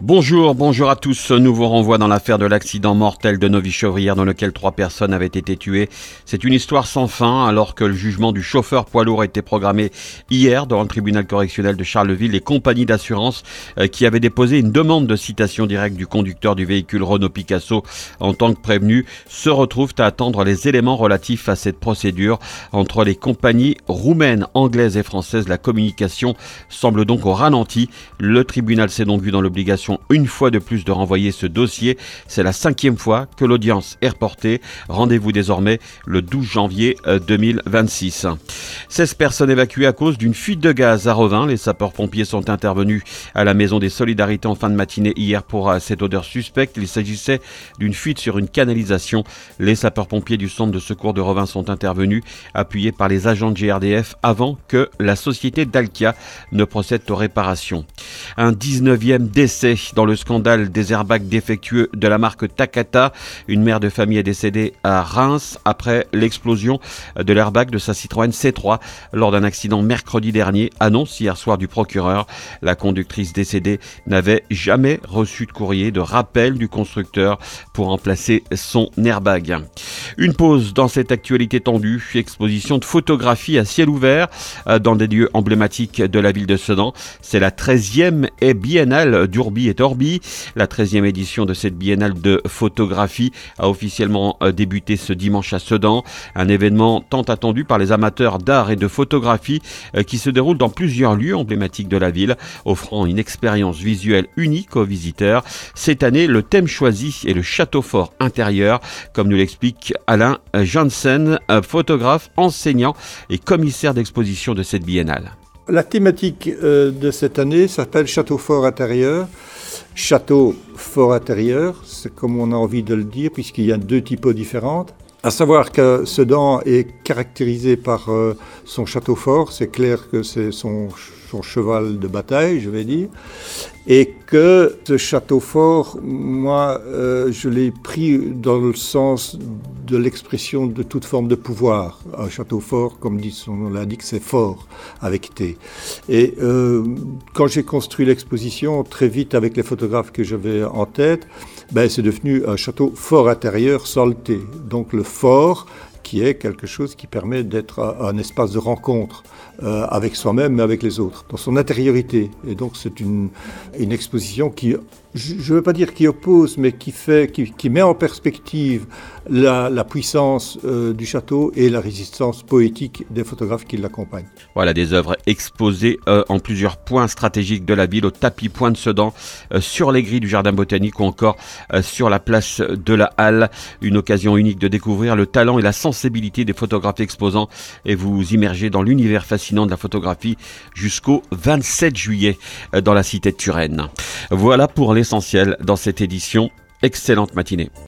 Bonjour à tous. Nouveau renvoi dans l'affaire de l'accident mortel de Novy-Chevrières dans lequel 3 personnes avaient été tuées. C'est une histoire sans fin alors que le jugement du chauffeur poids lourd a été programmé hier dans le tribunal correctionnel de Charleville. Les compagnies d'assurance qui avaient déposé une demande de citation directe du conducteur du véhicule Renault Picasso en tant que prévenu se retrouvent à attendre les éléments relatifs à cette procédure. Entre les compagnies roumaines, anglaises et françaises, la communication semble donc au ralenti. Le tribunal s'est donc vu dans l'obligation une fois de plus de renvoyer ce dossier. C'est la 5e fois que l'audience est reportée. Rendez-vous désormais le 12 janvier 2026. 16 personnes évacuées à cause d'une fuite de gaz à Revin. Les sapeurs-pompiers sont intervenus à la maison des Solidarités en fin de matinée hier pour cette odeur suspecte. Il s'agissait d'une fuite sur une canalisation. Les sapeurs-pompiers du centre de secours de Revin sont intervenus, appuyés par les agents de GRDF avant que la société Dalkia ne procède aux réparations. Un 19e décès dans le scandale des airbags défectueux de la marque Takata. Une mère de famille est décédée à Reims après l'explosion de l'airbag de sa Citroën C3 lors d'un accident mercredi dernier, annonce hier soir du procureur. La conductrice décédée n'avait jamais reçu de courrier de rappel du constructeur pour remplacer son airbag. Une pause dans cette actualité tendue, exposition de photographies à ciel ouvert dans des lieux emblématiques de la ville de Sedan. C'est la 13e biennale d'Urbi et Orbi. La 13e édition de cette biennale de photographie a officiellement débuté ce dimanche à Sedan. Un événement tant attendu par les amateurs d'art et de photographie qui se déroule dans plusieurs lieux emblématiques de la ville, offrant une expérience visuelle unique aux visiteurs. Cette année, le thème choisi est le château fort intérieur, comme nous l'explique Alain Janssen, photographe, enseignant et commissaire d'exposition de cette biennale. La thématique de cette année s'appelle Château fort intérieur. Château fort intérieur, c'est comme on a envie de le dire, puisqu'il y a 2 typos différentes. À savoir que Sedan est caractérisé par son château fort, c'est clair que c'est son cheval de bataille, je vais dire, et que ce château fort, moi, je l'ai pris dans le sens de l'expression de toute forme de pouvoir. Un château fort, comme dit son nom l'indique, c'est fort, avec T. Et quand j'ai construit l'exposition, très vite avec les photographes que j'avais en tête, c'est devenu un château fort intérieur sans le T. Donc le fort, qui est quelque chose qui permet d'être un espace de rencontre avec soi-même mais avec les autres, dans son intériorité. Et donc c'est une exposition qui, je ne veux pas dire qui oppose, mais qui met en perspective la puissance du château et la résistance poétique des photographes qui l'accompagnent. Voilà des œuvres exposées en plusieurs points stratégiques de la ville, au tapis point de Sedan, sur les grilles du jardin botanique ou encore sur la place de la Halle. Une occasion unique de découvrir le talent et la sensibilité des photographes exposants et vous immerger dans l'univers fascinant de la photographie jusqu'au 27 juillet dans la cité de Turenne. Voilà pour l'essentiel dans cette édition. Excellente matinée.